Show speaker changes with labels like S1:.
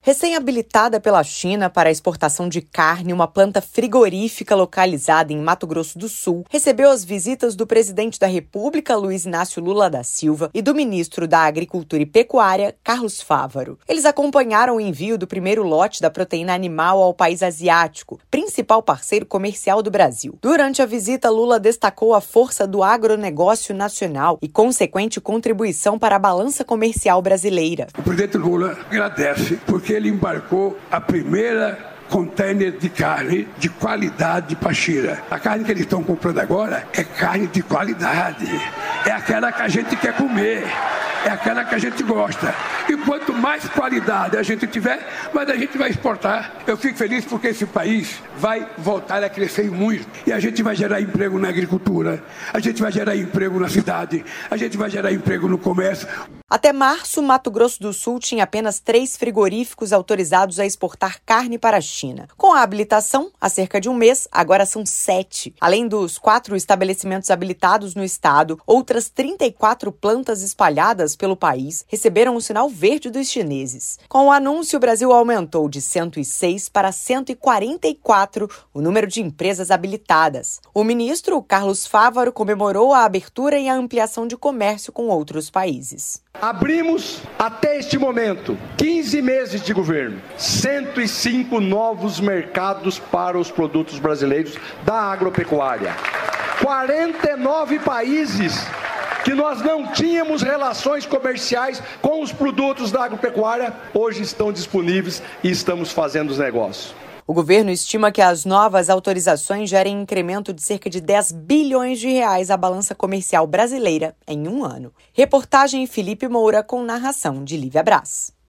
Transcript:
S1: Recém-habilitada pela China para a exportação de carne, uma planta frigorífica localizada em Mato Grosso do Sul recebeu as visitas do presidente da República, Luiz Inácio Lula da Silva, e do ministro da Agricultura e Pecuária, Carlos Fávaro. Eles acompanharam o envio do primeiro lote da proteína animal ao país asiático, principal parceiro comercial do Brasil. Durante a visita, Lula destacou a força do agronegócio nacional e consequente contribuição para a balança comercial brasileira.
S2: O presidente Lula agradece porque ele embarcou a primeira container de carne de qualidade para a China. A carne que eles estão comprando agora é carne de qualidade. É aquela que a gente quer comer. É aquela que a gente gosta. E quanto mais qualidade a gente tiver, mais a gente vai exportar. Eu fico feliz porque esse país vai voltar a crescer muito. E a gente vai gerar emprego na agricultura, a gente vai gerar emprego na cidade, a gente vai gerar emprego no comércio.
S1: Até março, Mato Grosso do Sul tinha apenas 3 frigoríficos autorizados a exportar carne para a China. Com a habilitação, há cerca de um mês, agora são 7. Além dos 4 estabelecimentos habilitados no estado, outras 34 plantas espalhadas pelo país receberam o sinal verde dos chineses. Com o anúncio, o Brasil aumentou de 106 para 144 o número de empresas habilitadas. O ministro Carlos Fávaro comemorou a abertura e a ampliação de comércio com outros países.
S3: Abrimos, até este momento, 15 meses de governo, 105 novos mercados para os produtos brasileiros da agropecuária. 49 países que nós não tínhamos relações comerciais com os produtos da agropecuária, hoje estão disponíveis e estamos fazendo os negócios.
S1: O governo estima que as novas autorizações gerem incremento de cerca de 10 bilhões de reais à balança comercial brasileira em um ano. Reportagem Felipe Moura com narração de Lívia Brás.